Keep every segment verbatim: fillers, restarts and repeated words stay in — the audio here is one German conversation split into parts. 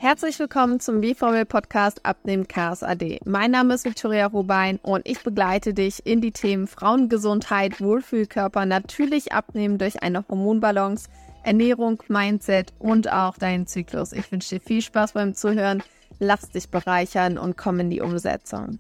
Herzlich willkommen zum B-Formel-Podcast Abnehmen Chaos A D. Mein Name ist Victoria Rubein und ich begleite dich in die Themen Frauengesundheit, Wohlfühlkörper, natürlich Abnehmen durch eine Hormonbalance, Ernährung, Mindset und auch deinen Zyklus. Ich wünsche dir viel Spaß beim Zuhören, lass dich bereichern und komm in die Umsetzung.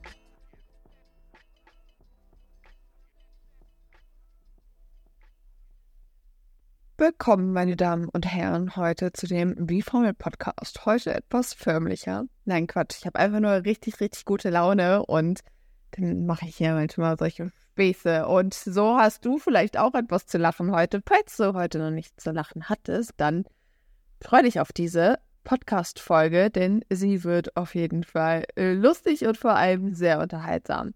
Willkommen, meine Damen und Herren, heute zu dem B-Formel-Podcast. Heute etwas förmlicher. Nein, Quatsch, ich habe einfach nur richtig, richtig gute Laune und dann mache ich hier manchmal solche Späße. Und so hast du vielleicht auch etwas zu lachen heute. Falls du heute noch nichts zu lachen hattest, dann freu dich auf diese Podcast-Folge, denn sie wird auf jeden Fall lustig und vor allem sehr unterhaltsam.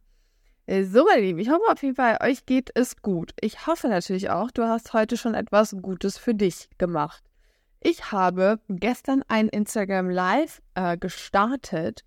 So, meine Lieben, ich hoffe auf jeden Fall, euch geht es gut. Ich hoffe natürlich auch, du hast heute schon etwas Gutes für dich gemacht. Ich habe gestern ein Instagram Live äh, gestartet,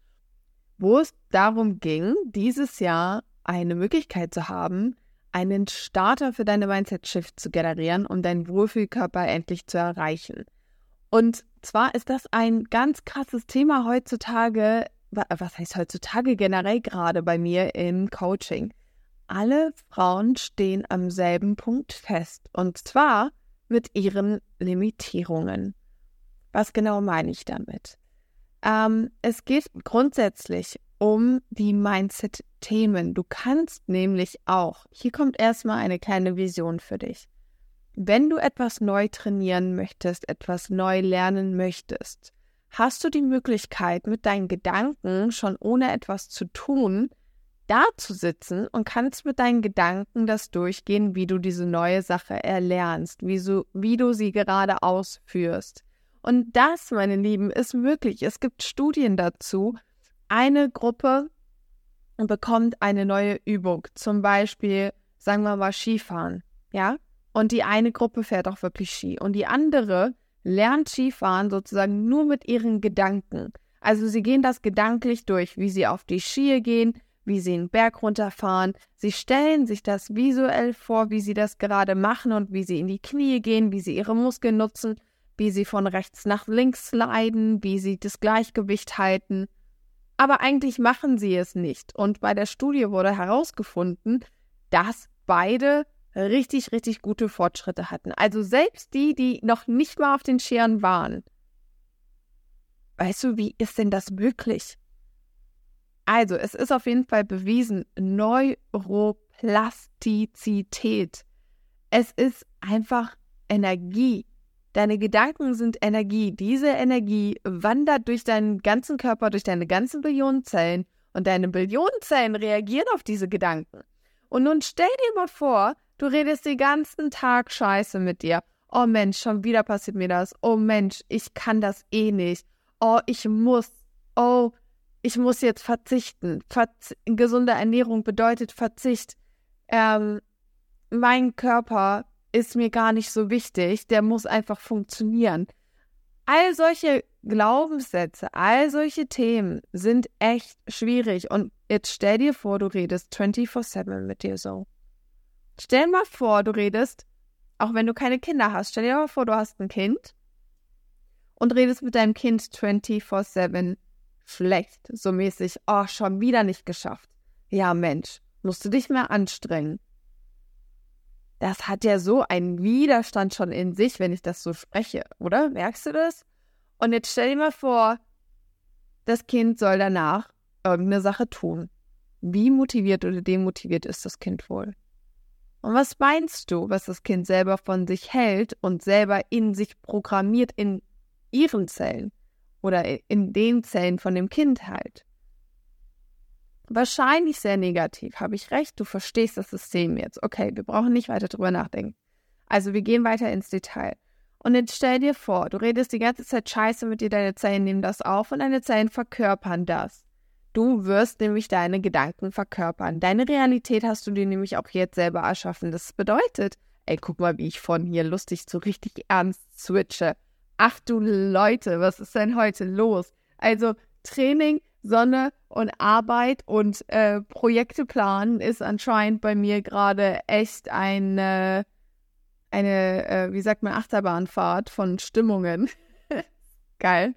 wo es darum ging, dieses Jahr eine Möglichkeit zu haben, einen Starter für deine Mindset-Shift zu generieren, um deinen Wohlfühlkörper endlich zu erreichen. Und zwar ist das ein ganz krasses Thema heutzutage. Was heißt heutzutage generell gerade bei mir im Coaching? Alle Frauen stehen am selben Punkt fest, und zwar mit ihren Limitierungen. Was genau meine ich damit? Ähm, es geht grundsätzlich um die Mindset-Themen. Du kannst nämlich auch, hier kommt erstmal eine kleine Vision für dich. Wenn du etwas neu trainieren möchtest, etwas neu lernen möchtest, hast du die Möglichkeit, mit deinen Gedanken, schon ohne etwas zu tun, da zu sitzen und kannst mit deinen Gedanken das durchgehen, wie du diese neue Sache erlernst, wie, so, wie du sie gerade ausführst. Und das, meine Lieben, ist möglich. Es gibt Studien dazu. Eine Gruppe bekommt eine neue Übung, zum Beispiel, sagen wir mal, Skifahren, ja? Und die eine Gruppe fährt auch wirklich Ski und die andere lernt Skifahren sozusagen nur mit ihren Gedanken. Also sie gehen das gedanklich durch, wie sie auf die Skier gehen, wie sie einen Berg runterfahren. Sie stellen sich das visuell vor, wie sie das gerade machen und wie sie in die Knie gehen, wie sie ihre Muskeln nutzen, wie sie von rechts nach links sliden, wie sie das Gleichgewicht halten. Aber eigentlich machen sie es nicht. Und bei der Studie wurde herausgefunden, dass beide richtig, richtig gute Fortschritte hatten. Also selbst die, die noch nicht mal auf den Skiern waren. Weißt du, wie ist denn das möglich? Also, es ist auf jeden Fall bewiesen, Neuroplastizität. Es ist einfach Energie. Deine Gedanken sind Energie. Diese Energie wandert durch deinen ganzen Körper, durch deine ganzen Billionen Zellen und deine Billionen Zellen reagieren auf diese Gedanken. Und nun stell dir mal vor, du redest den ganzen Tag Scheiße mit dir. Oh Mensch, schon wieder passiert mir das. Oh Mensch, ich kann das eh nicht. Oh, ich muss. Oh, ich muss jetzt verzichten. Verz- gesunde Ernährung bedeutet Verzicht. Ähm, mein Körper ist mir gar nicht so wichtig. Der muss einfach funktionieren. All solche Glaubenssätze, all solche Themen sind echt schwierig. Und jetzt stell dir vor, du redest vierundzwanzig sieben mit dir so. Stell dir mal vor, du redest, auch wenn du keine Kinder hast, stell dir mal vor, du hast ein Kind und redest mit deinem Kind vierundzwanzig sieben schlecht, so mäßig, oh, schon wieder nicht geschafft. Ja, Mensch, musst du dich mehr anstrengen. Das hat ja so einen Widerstand schon in sich, wenn ich das so spreche, oder? Merkst du das? Und jetzt stell dir mal vor, das Kind soll danach irgendeine Sache tun. Wie motiviert oder demotiviert ist das Kind wohl? Und was meinst du, was das Kind selber von sich hält und selber in sich programmiert in ihren Zellen oder in den Zellen von dem Kind halt? Wahrscheinlich sehr negativ. Habe ich recht? Du verstehst das System jetzt. Okay, wir brauchen nicht weiter drüber nachdenken. Also wir gehen weiter ins Detail. Und jetzt stell dir vor, du redest die ganze Zeit Scheiße mit dir, deine Zellen nehmen das auf und deine Zellen verkörpern das. Du wirst nämlich deine Gedanken verkörpern. Deine Realität hast du dir nämlich auch jetzt selber erschaffen. Das bedeutet, ey, guck mal, wie ich von hier lustig zu richtig ernst switche. Ach du Leute, was ist denn heute los? Also Training, Sonne und Arbeit und äh, Projekte planen ist anscheinend bei mir gerade echt eine, eine äh, wie sagt man, Achterbahnfahrt von Stimmungen. Geil.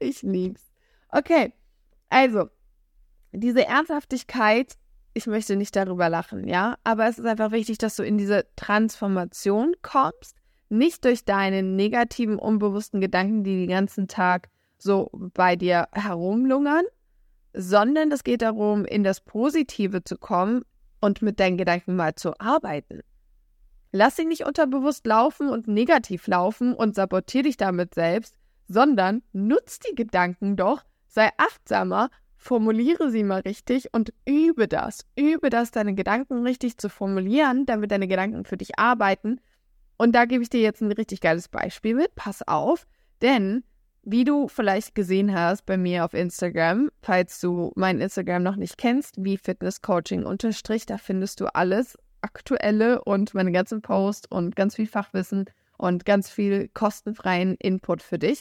Ich lieb's. Okay, also, diese Ernsthaftigkeit, ich möchte nicht darüber lachen, ja, aber es ist einfach wichtig, dass du in diese Transformation kommst, nicht durch deine negativen, unbewussten Gedanken, die den ganzen Tag so bei dir herumlungern, sondern es geht darum, in das Positive zu kommen und mit deinen Gedanken mal zu arbeiten. Lass sie nicht unterbewusst laufen und negativ laufen und sabotier dich damit selbst, sondern nutz die Gedanken doch, sei achtsamer, formuliere sie mal richtig und übe das. Übe das, deine Gedanken richtig zu formulieren, damit deine Gedanken für dich arbeiten. Und da gebe ich dir jetzt ein richtig geiles Beispiel mit. Pass auf, denn wie du vielleicht gesehen hast bei mir auf Instagram, falls du mein Instagram noch nicht kennst, wie Fitnesscoaching unterstrich, da findest du alles Aktuelle und meine ganzen Posts und ganz viel Fachwissen und ganz viel kostenfreien Input für dich.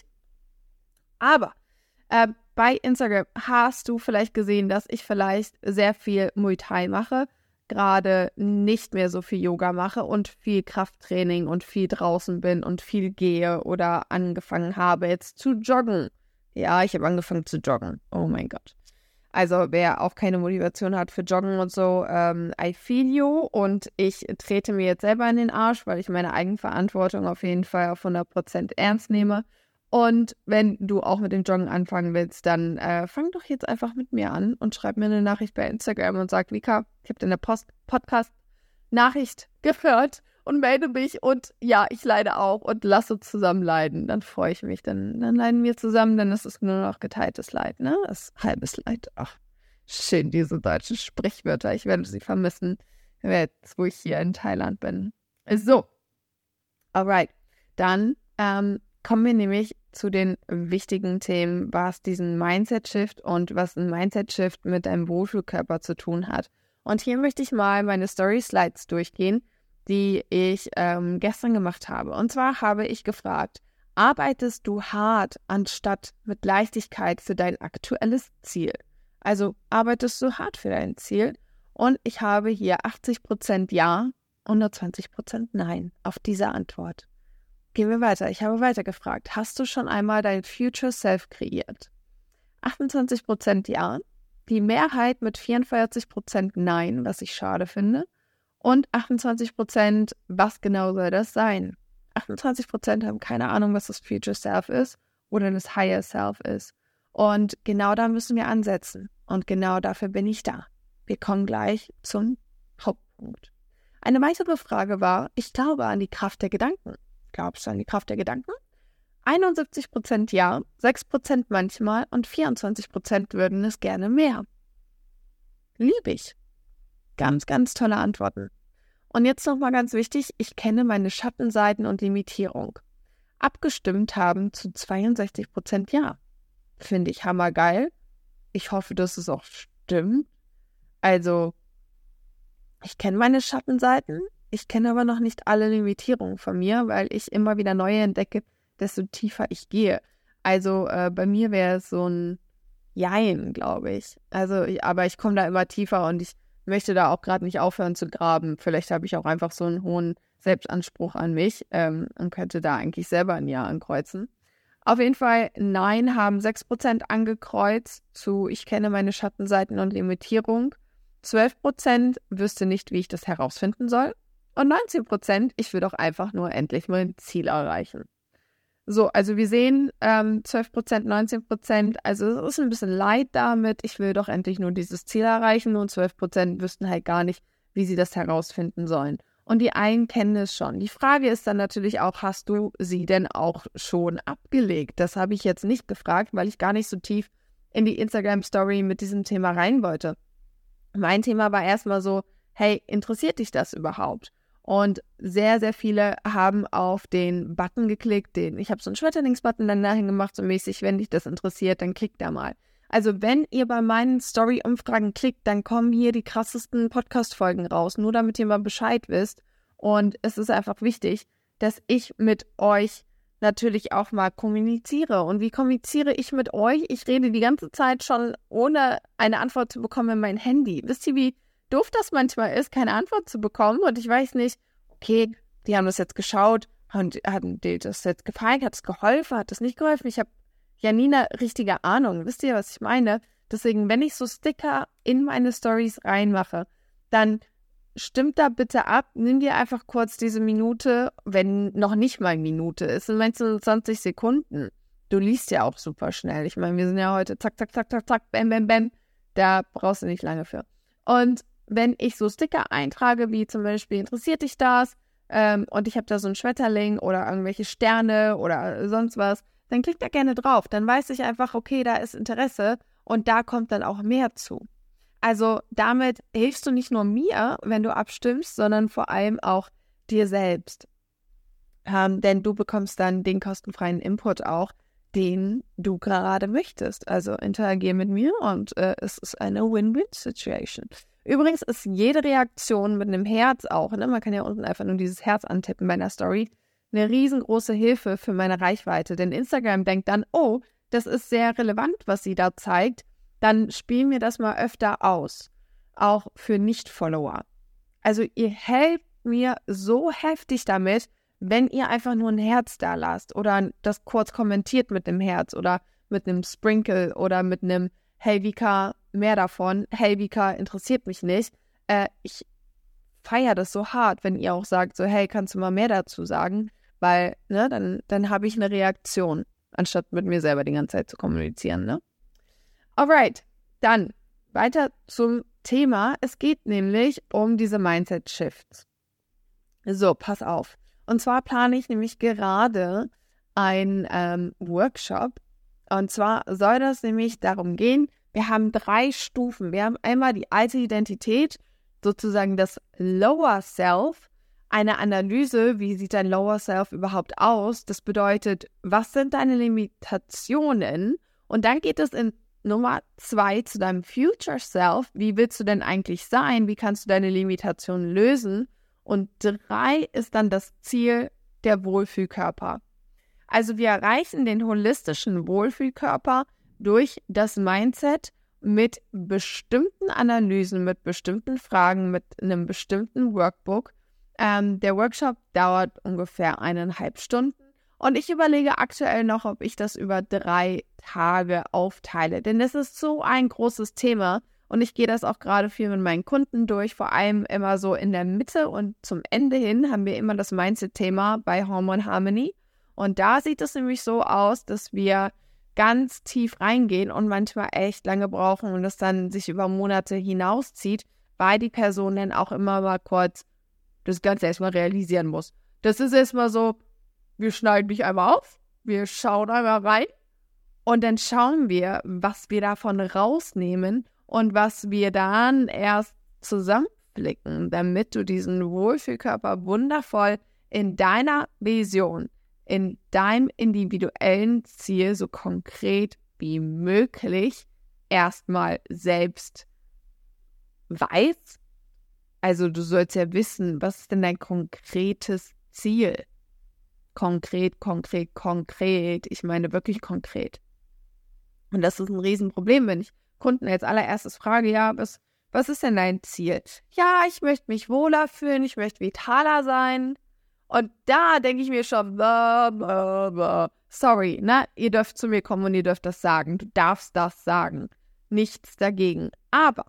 Aber äh, bei Instagram hast du vielleicht gesehen, dass ich vielleicht sehr viel Muay Thai mache, gerade nicht mehr so viel Yoga mache und viel Krafttraining und viel draußen bin und viel gehe oder angefangen habe jetzt zu joggen. Ja, ich habe angefangen zu joggen. Oh mein Gott. Also wer auch keine Motivation hat für Joggen und so, ähm, I feel you. Und ich trete mir jetzt selber in den Arsch, weil ich meine Eigenverantwortung auf jeden Fall auf hundert Prozent ernst nehme. Und wenn du auch mit dem Joggen anfangen willst, dann äh, fang doch jetzt einfach mit mir an und schreib mir eine Nachricht bei Instagram und sag, Vika, ich habe deine Post- Podcast-Nachricht gehört und melde mich und ja, ich leide auch und lass uns zusammen leiden. Dann freue ich mich, dann, dann leiden wir zusammen, dann ist es nur noch geteiltes Leid, ne? Das ist halbes Leid. Ach, schön, diese deutschen Sprichwörter. Ich werde sie vermissen, jetzt, wo ich hier in Thailand bin. So, alright, dann ähm, kommen wir nämlich zu den wichtigen Themen, was diesen Mindset-Shift und was ein Mindset-Shift mit deinem Wohlfühlkörper zu tun hat. Und hier möchte ich mal meine Story-Slides durchgehen, die ich ähm, gestern gemacht habe. Und zwar habe ich gefragt, arbeitest du hart anstatt mit Leichtigkeit für dein aktuelles Ziel? Also arbeitest du hart für dein Ziel? Und ich habe hier achtzig Prozent Ja und nur zwanzig Prozent Nein auf diese Antwort. Gehen wir weiter. Ich habe weiter gefragt. Hast du schon einmal dein Future Self kreiert? achtundzwanzig Prozent Ja, die Mehrheit mit vierundvierzig Prozent Nein, was ich schade finde. Und achtundzwanzig Prozent, was genau soll das sein? achtundzwanzig Prozent haben keine Ahnung, was das Future Self ist oder das Higher Self ist. Und genau da müssen wir ansetzen. Und genau dafür bin ich da. Wir kommen gleich zum Hauptpunkt. Eine weitere Frage war, ich glaube an die Kraft der Gedanken. Glaubst du an die Kraft der Gedanken? einundsiebzig Prozent ja, sechs Prozent manchmal und vierundzwanzig Prozent würden es gerne mehr. Liebe ich. Ganz, ganz tolle Antworten. Und jetzt nochmal ganz wichtig, ich kenne meine Schattenseiten und Limitierung. Abgestimmt haben zu zweiundsechzig Prozent ja. Finde ich hammergeil. Ich hoffe, dass es auch stimmt. Also, ich kenne meine Schattenseiten. Ich kenne aber noch nicht alle Limitierungen von mir, weil ich immer wieder neue entdecke, desto tiefer ich gehe. Also äh, bei mir wäre es so ein Jein, glaube ich. Also, ich, aber ich komme da immer tiefer und ich möchte da auch gerade nicht aufhören zu graben. Vielleicht habe ich auch einfach so einen hohen Selbstanspruch an mich ähm, und könnte da eigentlich selber ein Ja ankreuzen. Auf jeden Fall Nein haben sechs Prozent angekreuzt zu ich kenne meine Schattenseiten und Limitierung. zwölf Prozent wüsste nicht, wie ich das herausfinden soll. Und neunzehn Prozent, ich will doch einfach nur endlich mein Ziel erreichen. So, also wir sehen ähm, zwölf Prozent, neunzehn Prozent, also es ist ein bisschen Leid damit, ich will doch endlich nur dieses Ziel erreichen und zwölf Prozent wüssten halt gar nicht, wie sie das herausfinden sollen. Und die einen kennen es schon. Die Frage ist dann natürlich auch, hast du sie denn auch schon abgelegt? Das habe ich jetzt nicht gefragt, weil ich gar nicht so tief in die Instagram-Story mit diesem Thema rein wollte. Mein Thema war erstmal so, hey, interessiert dich das überhaupt? Und sehr, sehr viele haben auf den Button geklickt, den ich habe so einen Schmetterlingsbutton dann dahin gemacht, so mäßig, wenn dich das interessiert, dann klickt da mal. Also wenn ihr bei meinen Story-Umfragen klickt, dann kommen hier die krassesten Podcast-Folgen raus, nur damit ihr mal Bescheid wisst. Und es ist einfach wichtig, dass ich mit euch natürlich auch mal kommuniziere. Und wie kommuniziere ich mit euch? Ich rede die ganze Zeit schon, ohne eine Antwort zu bekommen, in mein Handy. Wisst ihr, wie doof das manchmal ist, keine Antwort zu bekommen? Und ich weiß nicht, okay, die haben das jetzt geschaut, und hat dir das jetzt gefallen, hat es geholfen, hat es nicht geholfen? Ich habe ja nie eine richtige Ahnung. Wisst ihr, was ich meine? Deswegen, wenn ich so Sticker in meine Stories reinmache, dann stimmt da bitte ab, nimm dir einfach kurz diese Minute, wenn noch nicht mal Minute ist, sind meistens zwanzig Sekunden. Du liest ja auch super schnell. Ich meine, wir sind ja heute zack, zack, zack, zack, zack, bam, bam, bam. Da brauchst du nicht lange für. Und wenn ich so Sticker eintrage, wie zum Beispiel, interessiert dich das? Ähm, und ich habe da so einen Schmetterling oder irgendwelche Sterne oder sonst was, dann klick da gerne drauf. Dann weiß ich einfach, okay, da ist Interesse und da kommt dann auch mehr zu. Also damit hilfst du nicht nur mir, wenn du abstimmst, sondern vor allem auch dir selbst. Ähm, denn du bekommst dann den kostenfreien Input auch, den du gerade möchtest. Also interagier mit mir und äh, es ist eine Win-Win-Situation. Übrigens ist jede Reaktion mit einem Herz auch, ne? Man kann ja unten einfach nur dieses Herz antippen bei einer Story, eine riesengroße Hilfe für meine Reichweite. Denn Instagram denkt dann, oh, das ist sehr relevant, was sie da zeigt, dann spielen wir das mal öfter aus. Auch für Nicht-Follower. Also ihr helft mir so heftig damit, wenn ihr einfach nur ein Herz da lasst oder das kurz kommentiert mit einem Herz oder mit einem Sprinkle oder mit einem Hey Vika, mehr davon, Hey Vika, interessiert mich nicht. Äh, ich feiere das so hart, wenn ihr auch sagt, so hey, kannst du mal mehr dazu sagen? Weil, ne, dann, dann habe ich eine Reaktion, anstatt mit mir selber die ganze Zeit zu kommunizieren, ne? Alright, dann weiter zum Thema. Es geht nämlich um diese Mindset-Shifts. So, pass auf. Und zwar plane ich nämlich gerade einen ähm, Workshop. Und zwar soll das nämlich darum gehen, wir haben drei Stufen. Wir haben einmal die alte Identität, sozusagen das Lower Self, eine Analyse, wie sieht dein Lower Self überhaupt aus? Das bedeutet, was sind deine Limitationen? Und dann geht es in Nummer zwei zu deinem Future Self. Wie willst du denn eigentlich sein? Wie kannst du deine Limitationen lösen? Und drei ist dann das Ziel, der Wohlfühlkörper. Also wir erreichen den holistischen Wohlfühlkörper durch das Mindset mit bestimmten Analysen, mit bestimmten Fragen, mit einem bestimmten Workbook. Ähm, der Workshop dauert ungefähr eineinhalb Stunden und ich überlege aktuell noch, ob ich das über drei Tage aufteile. Denn das ist so ein großes Thema und ich gehe das auch gerade viel mit meinen Kunden durch, vor allem immer so in der Mitte und zum Ende hin haben wir immer das Mindset-Thema bei Hormone Harmony. Und da sieht es nämlich so aus, dass wir ganz tief reingehen und manchmal echt lange brauchen und das dann sich über Monate hinauszieht, weil die Person dann auch immer mal kurz das Ganze erstmal realisieren muss. Das ist erstmal so, wir schneiden mich einmal auf, wir schauen einmal rein und dann schauen wir, was wir davon rausnehmen und was wir dann erst zusammenflicken, damit du diesen Wohlfühlkörper wundervoll in deiner Vision, in deinem individuellen Ziel so konkret wie möglich erstmal selbst weißt. Also du sollst ja wissen, was ist denn dein konkretes Ziel? Konkret, konkret, konkret. Ich meine wirklich konkret. Und das ist ein Riesenproblem, wenn ich Kunden als allererstes frage, ja, was, was ist denn dein Ziel? Ja, ich möchte mich wohler fühlen, ich möchte vitaler sein. Und da denke ich mir schon, blah, blah, blah. Sorry, ne? Ihr dürft zu mir kommen und ihr dürft das sagen. Du darfst das sagen. Nichts dagegen. Aber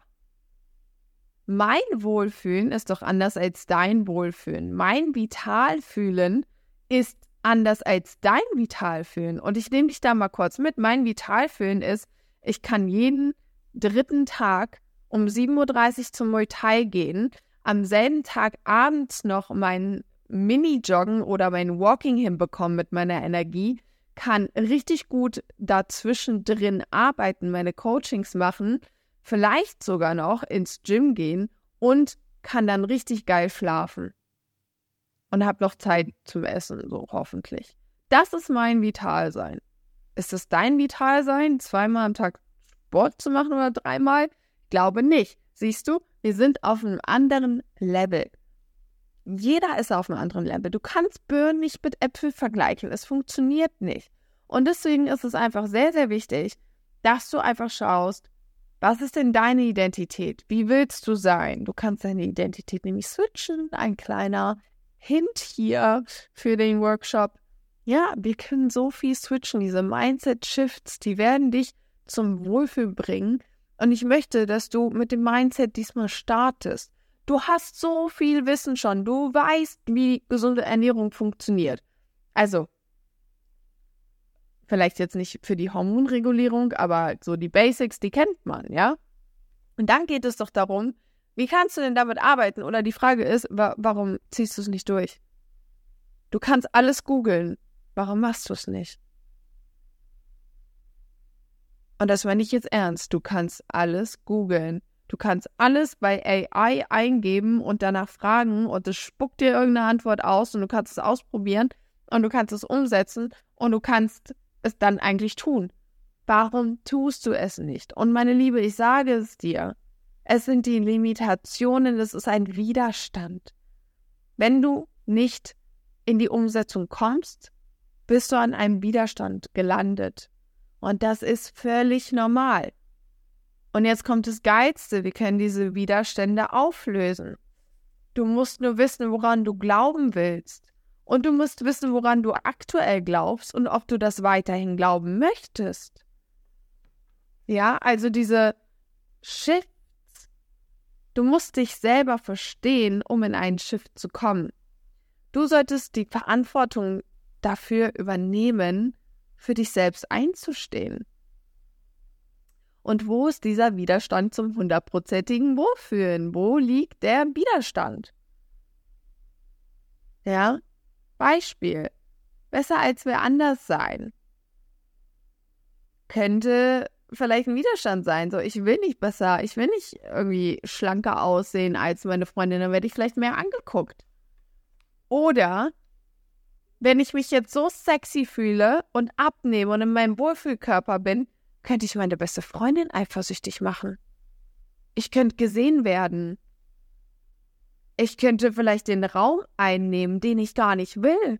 mein Wohlfühlen ist doch anders als dein Wohlfühlen. Mein Vitalfühlen ist anders als dein Vitalfühlen. Und ich nehme dich da mal kurz mit. Mein Vitalfühlen ist, ich kann jeden dritten Tag um sieben Uhr dreißig zum Muay Thai gehen, am selben Tag abends noch meinen Mini-Joggen oder mein Walking hinbekommen mit meiner Energie, kann richtig gut dazwischen drin arbeiten, meine Coachings machen, vielleicht sogar noch ins Gym gehen und kann dann richtig geil schlafen. Und habe noch Zeit zum Essen, so hoffentlich. Das ist mein Vitalsein. Ist es dein Vitalsein, zweimal am Tag Sport zu machen oder dreimal? Glaube nicht. Siehst du, wir sind auf einem anderen Level. Jeder ist auf einem anderen Level. Du kannst Birnen nicht mit Äpfel vergleichen. Es funktioniert nicht. Und deswegen ist es einfach sehr, sehr wichtig, dass du einfach schaust, was ist denn deine Identität? Wie willst du sein? Du kannst deine Identität nämlich switchen. Ein kleiner Hint hier für den Workshop. Ja, wir können so viel switchen. Diese Mindset-Shifts, die werden dich zum Wohlfühl bringen. Und ich möchte, dass du mit dem Mindset diesmal startest. Du hast so viel Wissen schon. Du weißt, wie gesunde Ernährung funktioniert. Also, vielleicht jetzt nicht für die Hormonregulierung, aber so die Basics, die kennt man, ja? Und dann geht es doch darum, wie kannst du denn damit arbeiten? Oder die Frage ist, wa- warum ziehst du es nicht durch? Du kannst alles googeln. Warum machst du es nicht? Und das meine ich jetzt ernst. Du kannst alles googeln. Du kannst alles bei A I eingeben und danach fragen und es spuckt dir irgendeine Antwort aus und du kannst es ausprobieren und du kannst es umsetzen und du kannst es dann eigentlich tun. Warum tust du es nicht? Und meine Liebe, ich sage es dir, es sind die Limitationen, es ist ein Widerstand. Wenn du nicht in die Umsetzung kommst, bist du an einem Widerstand gelandet. Und das ist völlig normal. Und jetzt kommt das Geilste, wir können diese Widerstände auflösen. Du musst nur wissen, woran du glauben willst. Und du musst wissen, woran du aktuell glaubst und ob du das weiterhin glauben möchtest. Ja, also diese Shifts. Du musst dich selber verstehen, um in einen Shift zu kommen. Du solltest die Verantwortung dafür übernehmen, für dich selbst einzustehen. Und wo ist dieser Widerstand zum hundertprozentigen Wohlfühlen? Wo liegt der Widerstand? Ja, Beispiel. Besser als wer anders sein. Könnte vielleicht ein Widerstand sein. So, ich will nicht besser, ich will nicht irgendwie schlanker aussehen als meine Freundin, dann werde ich vielleicht mehr angeguckt. Oder wenn ich mich jetzt so sexy fühle und abnehme und in meinem Wohlfühlkörper bin, könnte ich meine beste Freundin eifersüchtig machen. Ich könnte gesehen werden. Ich könnte vielleicht den Raum einnehmen, den ich gar nicht will.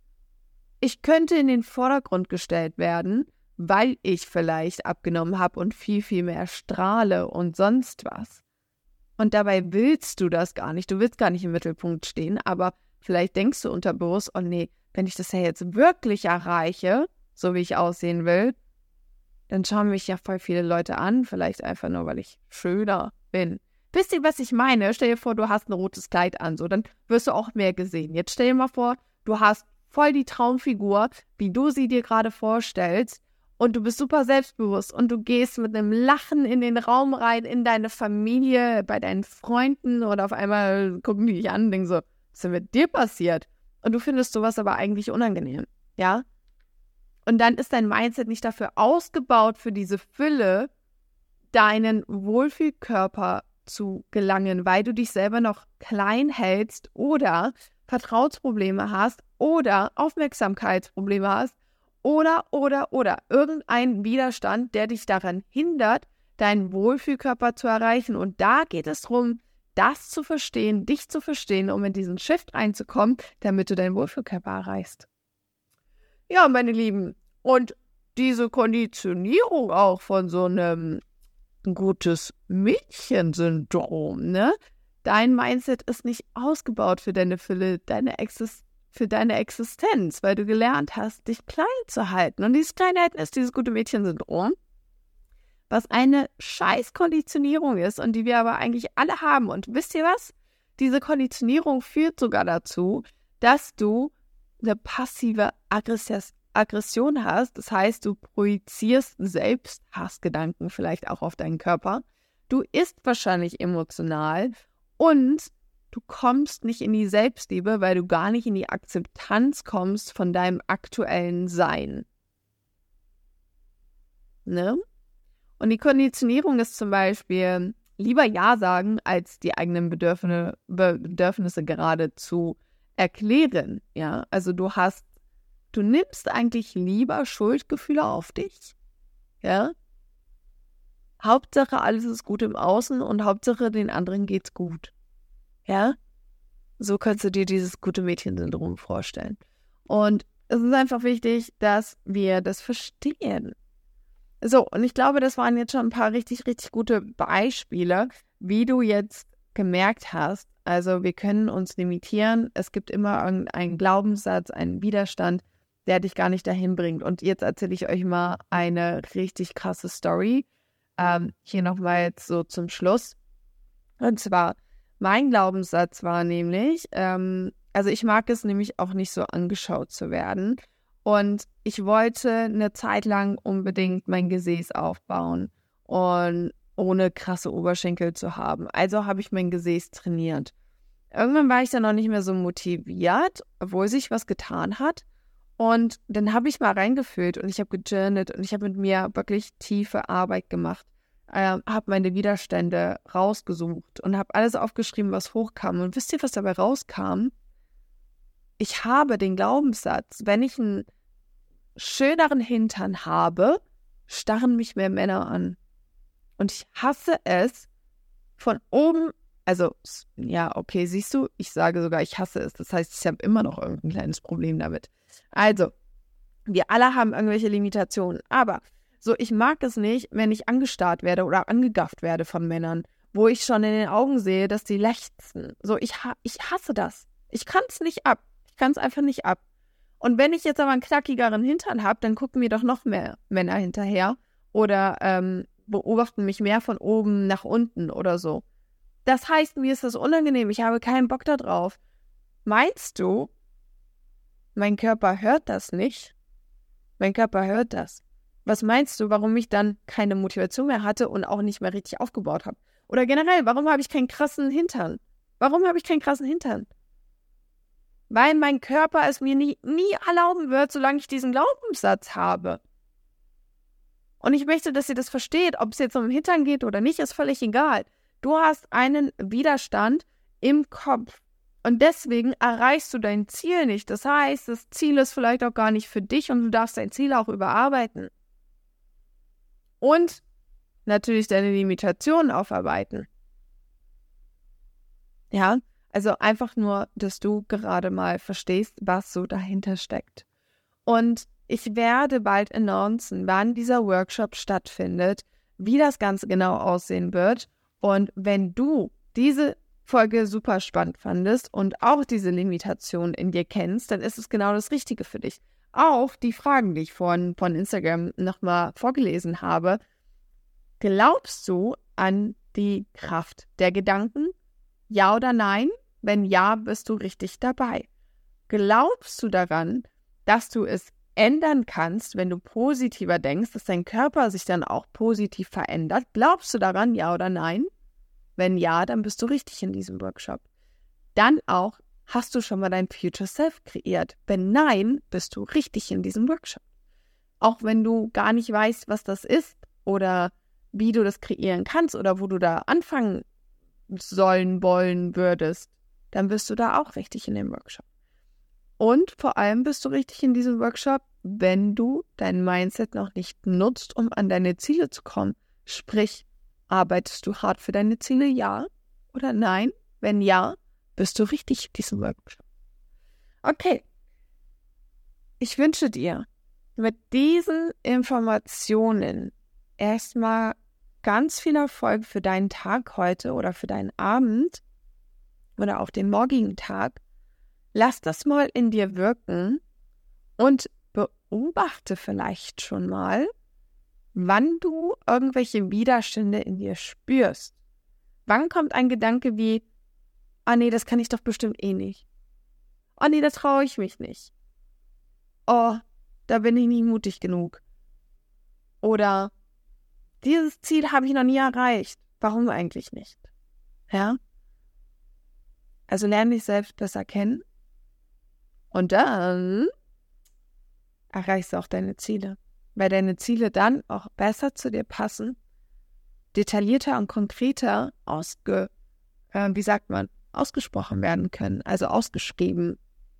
Ich könnte in den Vordergrund gestellt werden, weil ich vielleicht abgenommen habe und viel, viel mehr strahle und sonst was. Und dabei willst du das gar nicht. Du willst gar nicht im Mittelpunkt stehen, aber vielleicht denkst du unterbewusst, oh nee, wenn ich das ja jetzt wirklich erreiche, so wie ich aussehen will, dann schauen mich ja voll viele Leute an, vielleicht einfach nur, weil ich schöner bin. Wisst ihr, was ich meine? Stell dir vor, du hast ein rotes Kleid an, so, dann wirst du auch mehr gesehen. Jetzt stell dir mal vor, du hast voll die Traumfigur, wie du sie dir gerade vorstellst, und du bist super selbstbewusst und du gehst mit einem Lachen in den Raum rein, in deine Familie, bei deinen Freunden, und auf einmal gucken die dich an und denken so, was ist denn mit dir passiert? Und du findest sowas aber eigentlich unangenehm, ja? Und dann ist dein Mindset nicht dafür ausgebaut, für diese Fülle, deinen Wohlfühlkörper zu gelangen, weil du dich selber noch klein hältst oder Vertrauensprobleme hast oder Aufmerksamkeitsprobleme hast oder, oder, oder irgendein Widerstand, der dich daran hindert, deinen Wohlfühlkörper zu erreichen. Und da geht es darum, das zu verstehen, dich zu verstehen, um in diesen Shift reinzukommen, damit du deinen Wohlfühlkörper erreichst. Ja, meine Lieben, und diese Konditionierung auch von so einem gutes Mädchen-Syndrom, ne? Dein Mindset ist nicht ausgebaut für deine Fülle, deine Exis- für deine Existenz, weil du gelernt hast, dich klein zu halten. Und dieses Kleinhalten ist dieses gute Mädchen-Syndrom, was eine scheiß Konditionierung ist und die wir aber eigentlich alle haben. Und wisst ihr was? Diese Konditionierung führt sogar dazu, dass du eine passive Aggress- Aggression hast. Das heißt, du projizierst selbst Hassgedanken vielleicht auch auf deinen Körper. Du isst wahrscheinlich emotional und du kommst nicht in die Selbstliebe, weil du gar nicht in die Akzeptanz kommst von deinem aktuellen Sein. Ne? Und die Konditionierung ist zum Beispiel lieber Ja sagen, als die eigenen Bedürfnisse, Bedürfnisse gerade zu erklären. Ja, also du hast, du nimmst eigentlich lieber Schuldgefühle auf dich. Ja. Hauptsache, alles ist gut im Außen und Hauptsache, den anderen geht's gut. Ja. So kannst du dir dieses gute Mädchen-Syndrom vorstellen. Und es ist einfach wichtig, dass wir das verstehen. So, und ich glaube, das waren jetzt schon ein paar richtig, richtig gute Beispiele, wie du jetzt gemerkt hast, also wir können uns limitieren. Es gibt immer einen Glaubenssatz, einen Widerstand, der dich gar nicht dahin bringt. Und jetzt erzähle ich euch mal eine richtig krasse Story. Ähm, hier nochmal jetzt so zum Schluss. Und zwar, mein Glaubenssatz war nämlich, ähm, also ich mag es nämlich auch nicht so angeschaut zu werden. Und ich wollte eine Zeit lang unbedingt mein Gesäß aufbauen und ohne krasse Oberschenkel zu haben. Also habe ich mein Gesäß trainiert. Irgendwann war ich dann noch nicht mehr so motiviert, obwohl sich was getan hat. Und dann habe ich mal reingefühlt und ich habe gejournalt und ich habe mit mir wirklich tiefe Arbeit gemacht. Ähm, habe meine Widerstände rausgesucht und habe alles aufgeschrieben, was hochkam. Und wisst ihr, was dabei rauskam? Ich habe den Glaubenssatz, wenn ich einen schöneren Hintern habe, starren mich mehr Männer an. Und ich hasse es, von oben, also, ja, okay, siehst du, ich sage sogar, ich hasse es. Das heißt, ich habe immer noch irgendein kleines Problem damit. Also, wir alle haben irgendwelche Limitationen, aber so, ich mag es nicht, wenn ich angestarrt werde oder angegafft werde von Männern, wo ich schon in den Augen sehe, dass die lechzen. So, ich, ha- ich hasse das. Ich kann es nicht ab. Ich kann es einfach nicht ab. Und wenn ich jetzt aber einen knackigeren Hintern habe, dann gucken mir doch noch mehr Männer hinterher oder ähm, beobachten mich mehr von oben nach unten oder so. Das heißt, mir ist das unangenehm. Ich habe keinen Bock da drauf. Meinst du, mein Körper hört das nicht? Mein Körper hört das. Was meinst du, warum ich dann keine Motivation mehr hatte und auch nicht mehr richtig aufgebaut habe? Oder generell, warum habe ich keinen krassen Hintern? Warum habe ich keinen krassen Hintern? Weil mein Körper es mir nie, nie erlauben wird, solange ich diesen Glaubenssatz habe. Und ich möchte, dass ihr das versteht. Ob es jetzt um den Hintern geht oder nicht, ist völlig egal. Du hast einen Widerstand im Kopf. Und deswegen erreichst du dein Ziel nicht. Das heißt, das Ziel ist vielleicht auch gar nicht für dich und du darfst dein Ziel auch überarbeiten. Und natürlich deine Limitationen aufarbeiten. Ja, also einfach nur, dass du gerade mal verstehst, was so dahinter steckt. Und ich werde bald announcen, wann dieser Workshop stattfindet, wie das Ganze genau aussehen wird. Und wenn du diese Folge super spannend fandest und auch diese Limitation in dir kennst, dann ist es genau das Richtige für dich. Auch die Fragen, die ich von, von Instagram nochmal vorgelesen habe. Glaubst du an die Kraft der Gedanken? Ja oder nein? Wenn ja, bist du richtig dabei. Glaubst du daran, dass du es ändern kannst, wenn du positiver denkst, dass dein Körper sich dann auch positiv verändert? Glaubst du daran, ja oder nein? Wenn ja, dann bist du richtig in diesem Workshop. Dann auch, hast du schon mal dein Future Self kreiert? Wenn nein, bist du richtig in diesem Workshop. Auch wenn du gar nicht weißt, was das ist oder wie du das kreieren kannst oder wo du da anfangen sollen, wollen, würdest, dann bist du da auch richtig in dem Workshop. Und vor allem bist du richtig in diesem Workshop, wenn du dein Mindset noch nicht nutzt, um an deine Ziele zu kommen. Sprich, arbeitest du hart für deine Ziele? Ja oder nein? Wenn ja, bist du richtig in diesem Workshop. Okay. Ich wünsche dir mit diesen Informationen erstmal ganz viel Erfolg für deinen Tag heute oder für deinen Abend oder auch den morgigen Tag. Lass das mal in dir wirken und beobachte vielleicht schon mal, wann du irgendwelche Widerstände in dir spürst. Wann kommt ein Gedanke wie, ah nee, das kann ich doch bestimmt eh nicht. Oh nee, da traue ich mich nicht. Oh, da bin ich nicht mutig genug. Oder dieses Ziel habe ich noch nie erreicht. Warum eigentlich nicht? Ja? Also lerne dich selbst besser kennen und dann erreichst du auch deine Ziele. Weil deine Ziele dann auch besser zu dir passen, detaillierter und konkreter ausge, äh, wie sagt man, ausgesprochen werden können, also ausgeschrieben,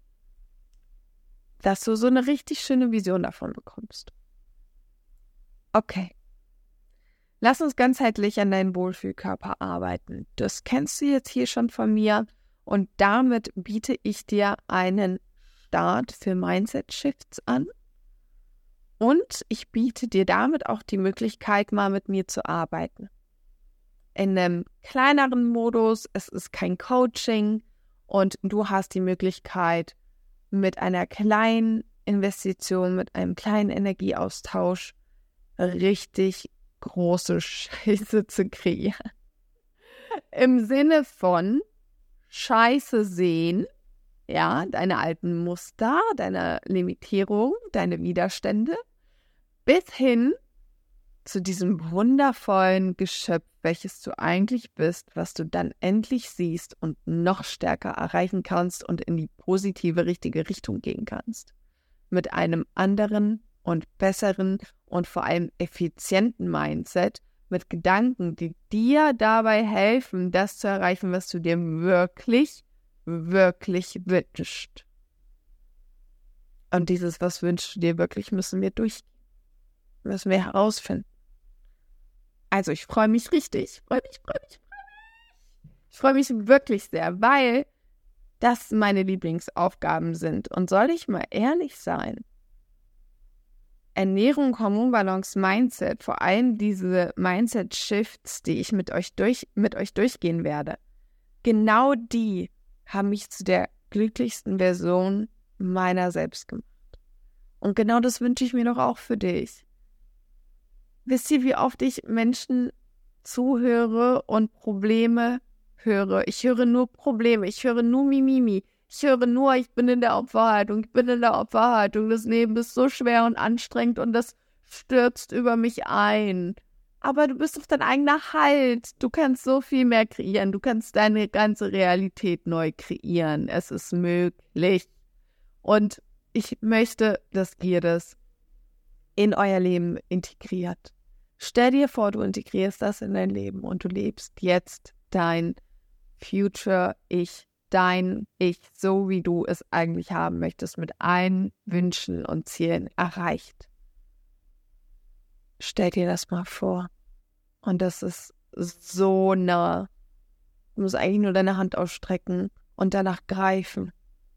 dass du so eine richtig schöne Vision davon bekommst. Okay. Lass uns ganzheitlich an deinen Wohlfühlkörper arbeiten. Das kennst du jetzt hier schon von mir und damit biete ich dir einen Start für Mindset-Shifts an und ich biete dir damit auch die Möglichkeit, mal mit mir zu arbeiten. In einem kleineren Modus, es ist kein Coaching und du hast die Möglichkeit, mit einer kleinen Investition, mit einem kleinen Energieaustausch richtig große Scheiße zu kreieren. Im Sinne von Scheiße sehen, ja, deine alten Muster, deine Limitierung, deine Widerstände, bis hin zu diesem wundervollen Geschöpf, welches du eigentlich bist, was du dann endlich siehst und noch stärker erreichen kannst und in die positive, richtige Richtung gehen kannst. Mit einem anderen und besseren und vor allem effizienten Mindset, mit Gedanken, die dir dabei helfen, das zu erreichen, was du dir wirklich, wirklich wünschst. Und dieses, was wünschst du dir wirklich, müssen wir durch, müssen wir herausfinden. Also ich freue mich richtig, freue mich, freue mich, freue mich. Ich freue mich wirklich sehr, weil das meine Lieblingsaufgaben sind. Und soll ich mal ehrlich sein, Ernährung, Hormonbalance, Mindset, vor allem diese Mindset-Shifts, die ich mit euch, durch, mit euch durchgehen werde, genau die haben mich zu der glücklichsten Version meiner selbst gemacht. Und genau das wünsche ich mir doch auch für dich. Wisst ihr, wie oft ich Menschen zuhöre und Probleme höre? Ich höre nur Probleme, ich höre nur Mimimi. Ich höre nur, ich bin in der Opferhaltung, ich bin in der Opferhaltung. Das Leben ist so schwer und anstrengend und das stürzt über mich ein. Aber du bist auf dein eigener Halt. Du kannst so viel mehr kreieren. Du kannst deine ganze Realität neu kreieren. Es ist möglich. Und ich möchte, dass ihr das in euer Leben integriert. Stell dir vor, du integrierst das in dein Leben und du lebst jetzt dein Future-Ich, dein Ich, so wie du es eigentlich haben möchtest, mit allen Wünschen und Zielen erreicht. Stell dir das mal vor. Und das ist so nah. Du musst eigentlich nur deine Hand ausstrecken und danach greifen.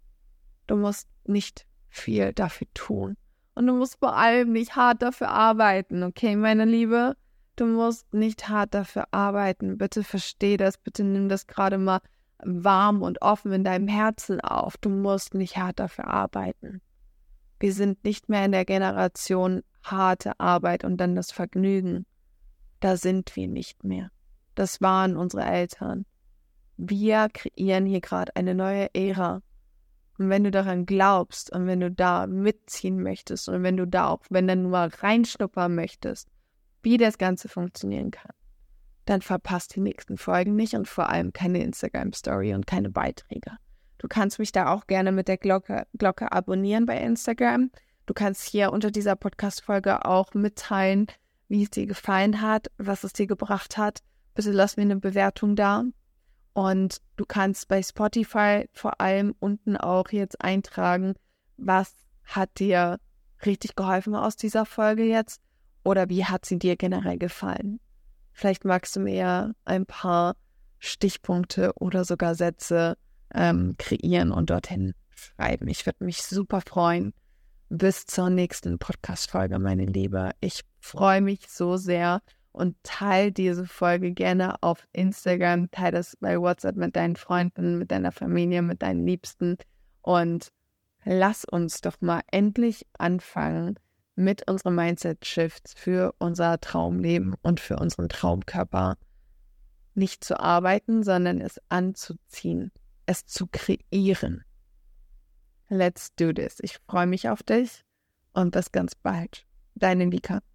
Du musst nicht viel dafür tun. Und du musst vor allem nicht hart dafür arbeiten, okay, meine Liebe? Du musst nicht hart dafür arbeiten. Bitte versteh das, bitte nimm das gerade mal warm und offen in deinem Herzen auf. Du musst nicht hart dafür arbeiten. Wir sind nicht mehr in der Generation harte Arbeit und dann das Vergnügen. Da sind wir nicht mehr. Das waren unsere Eltern. Wir kreieren hier gerade eine neue Ära. Und wenn du daran glaubst und wenn du da mitziehen möchtest und wenn du da auch, wenn du nur mal reinschnuppern möchtest, wie das Ganze funktionieren kann, dann verpasst die nächsten Folgen nicht und vor allem keine Instagram-Story und keine Beiträge. Du kannst mich da auch gerne mit der Glocke, Glocke abonnieren bei Instagram. Du kannst hier unter dieser Podcast-Folge auch mitteilen, wie es dir gefallen hat, was es dir gebracht hat. Bitte lass mir eine Bewertung da. Und du kannst bei Spotify vor allem unten auch jetzt eintragen, was hat dir richtig geholfen aus dieser Folge jetzt oder wie hat sie dir generell gefallen. Vielleicht magst du mir ja ein paar Stichpunkte oder sogar Sätze ähm, kreieren und dorthin schreiben. Ich würde mich super freuen. Bis zur nächsten Podcast-Folge, meine Liebe. Ich freue mich so sehr. Und teile diese Folge gerne auf Instagram, teile das bei WhatsApp mit deinen Freunden, mit deiner Familie, mit deinen Liebsten. Und lass uns doch mal endlich anfangen mit unserem Mindset-Shifts für unser Traumleben und für unseren Traumkörper. Nicht zu arbeiten, sondern es anzuziehen, es zu kreieren. Let's do this. Ich freue mich auf dich und bis ganz bald. Deine Lika.